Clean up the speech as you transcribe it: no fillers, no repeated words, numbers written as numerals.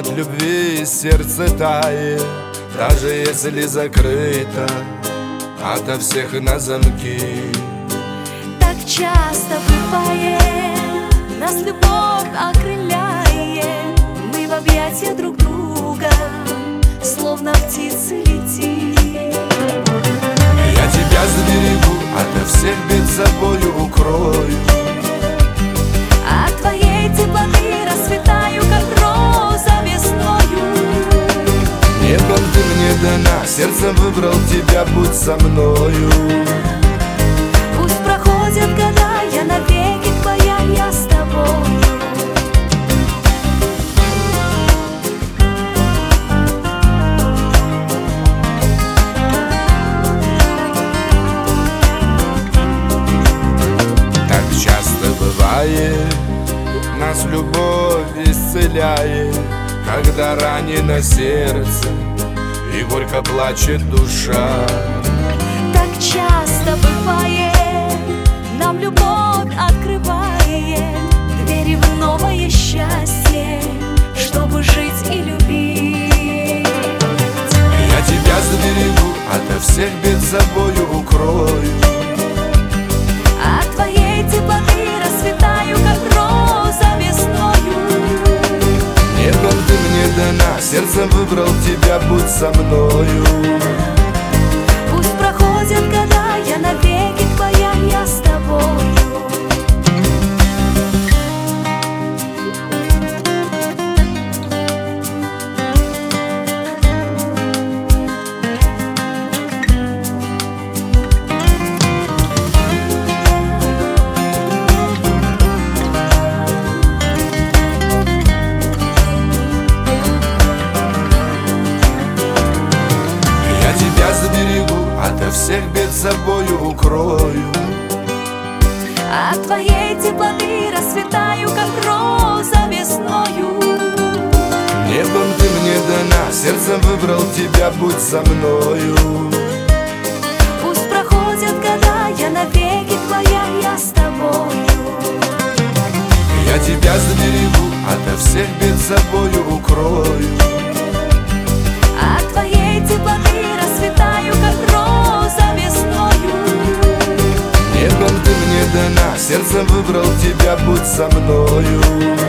от любви сердце тает, даже если закрыто ото всех на замки. Так часто бывает, нас любовь окрыляет, мы в объятия друг друга, словно птицы летим. Я тебя сберегу, ото всех бед собою укрою, от твоей теплоты расцветаю, как роза весною. небом ты мне дана, сердцем выбрал тебя, будь со мною. Пусть проходят года, я навеки твоя, я с тобою. Так часто бывает, нас любовь исцеляет, когда ранено сердце и горько плачет душа. Так часто бывает, нам любовь открывает двери в новое счастье, чтобы жить и любить. Я тебя сберегу, ото всех бед собою укрою, От твоей теплоты расцветаю, как роза весною. небом ты мне дана, сердцем выбрал тебя, будь со мною. Пусть проходят года, я навеки твоя, я с тобою. Я тебя сберегу, ото всех бед собою укрою, От твоей теплоты расцветаю, как роза весною. небом ты мне дана, сердцем выбрал тебя, будь со мною. Пусть проходят года, я навеки твоя, я с тобою. Я тебя сберегу, ото всех бед собою укрою, От твоей теплоты расцветаю, как роза весною. небом ты мне дана, сердцем выбрал тебя, будь со мною.